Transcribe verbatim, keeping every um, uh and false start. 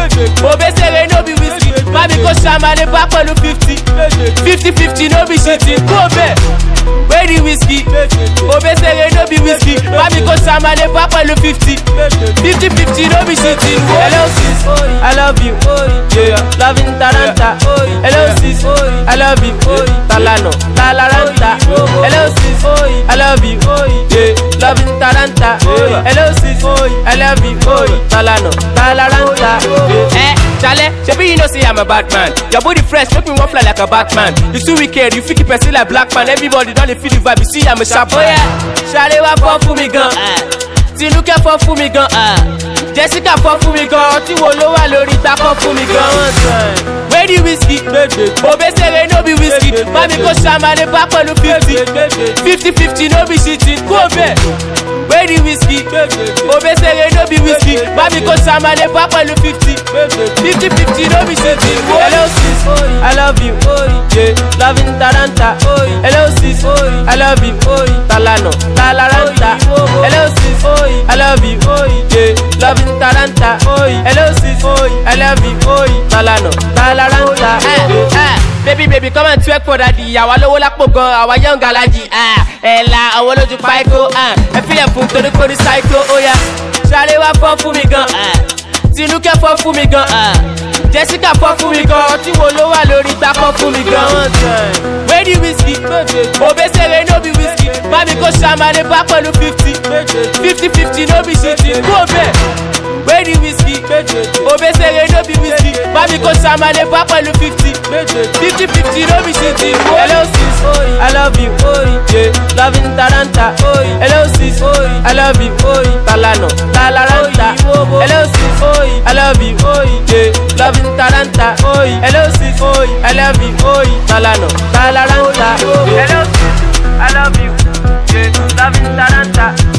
Obesere no be whiskey. Mami go shamale back pẹ̀lú fifty. Fifty fifty no be shitting. Go back. Where the whiskey? Obesere no be whiskey. Mami go shamale back pẹ̀lú fifty. Fifty fifty no be shitting. Hello sis, I love you. Yeah, loving Taranta. Hello sis, I love you. Talano, Talaranta. Hello sis, I love you. Yeah, loving Taranta. Hello sis, I love you. Talano, Talaranta. Eh, Chale, shebi you know say I'm a bad man. Your body fresh, make me want fly like a Batman. You too wicked, you feel keep person like black man. Everybody don't feel the vibe. You see I'm a sharp boy. Chale wa fall for me gun. Tinuke fall for me gun. Jessica fall for me gun. Ti wo lo wa lórí ta fall for me gun. Where the whiskey? Obesere no be whiskey. Mami go shamale back pẹ̀lú fifty. Fifty fifty no be shitting. Go back. Where the whiskey? Obesere no be whiskey. Mami go shamale back pẹ̀lú fifty. Fifty fifty no be shitting. Hello sis, I love you. Yeah, loving Taranta. Hello sis, I love you. Talano, Talaranta. Hello sis, I love you. Yeah, loving Taranta. Hello sis, I love you. Talano, Talaranta. Ah, ah. Baby, baby, come and twerk for daddy. Àwa lówó lápò gan, àwa young galaji. Ah, ella, àwọn lójú paiko. Ah, ẹ fi lẹ̀ fún torí kò ní psycho. Oh yeah, Ṣàlẹ̀ wá fọ́ fún mi gan. Ah, Tinuke fọ́ fún mi gan. Ah, Jessica fọ́ fún mi gan. Tí wo ló wà lórí gbà fọ́ fún mi gan. Where the whiskey? Obesere no be whiskey. Mami go shamale back pẹ̀lú fifty. Fifty fifty no be shitting. Go back. Where the whiskey? Obesere no be whiskey. Mami go shamale back pẹ̀lú fifty. Fifty fifty no be shitting. Hello sis, I love you. Yeah, loving Taranta. Hello sis, I love you. Talano, Talaranta. Hello sis, I love you. Yeah, loving Taranta. Hello sis, I love you. Talano, Talaranta. Hello sis, I love you. Yeah, loving Taranta.